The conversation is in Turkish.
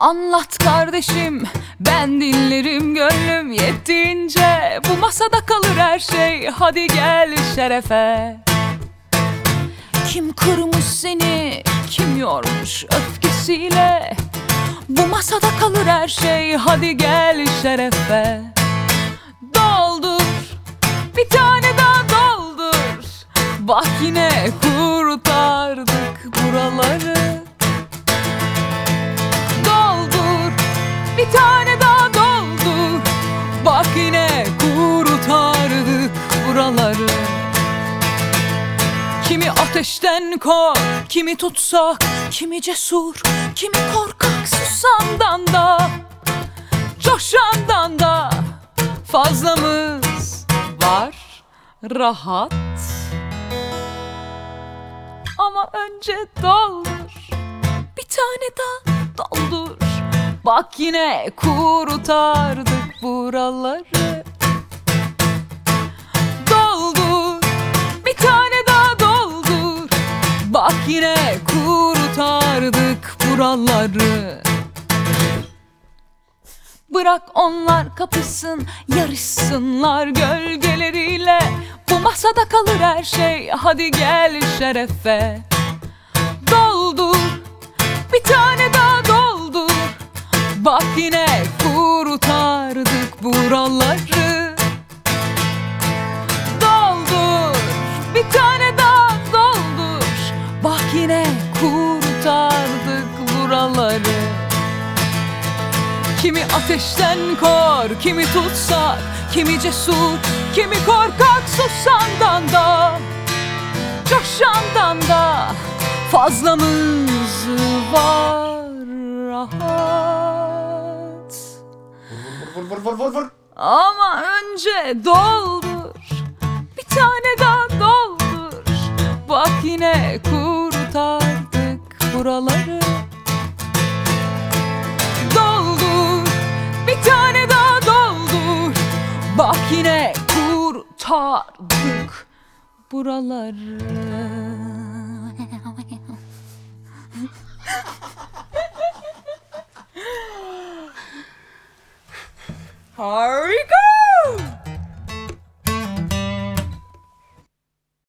Anlat kardeşim, ben dinlerim gönlüm yettiğince. Bu masada kalır her şey, hadi gel şerefe. Kim kırmış seni, kim yormuş öfkesiyle. Bu masada kalır her şey, hadi gel şerefe. Doldur, bir tane daha doldur. Bak yine kurtardık buraları. Doldur, bir tane daha doldur. Bak yine kurtardık buraları. Kimi ateşten kork, kimi tutsak, kimi cesur, kimi korkak. Susandan da, coşandan da fazlamız var, rahat. Ama önce doldur, bir tane daha doldur. Bak yine kurtardık buraları. Doldur, bir tane daha doldur. Bak yine kurtardık buraları. Bırak onlar kapışsın, yarışsınlar gölgeleriyle. Bu masada kalır her şey, hadi gel şerefe. Doldur, bir tane daha doldur. Bak yine kurtardık buraları. Doldur, bir tane daha doldur. Bak yine kurtardık buraları. Kimi ateşten kor, kimi tutsak, kimi cesur, kimi korkak. Susandan da, coşandan da fazlamız var, rahat. Vur. Ama önce doldur, bir tane daha doldur. Bak yine kurtardık buraları. Doldur, bir tane daha doldur. Bak yine kurtardık buraları. Har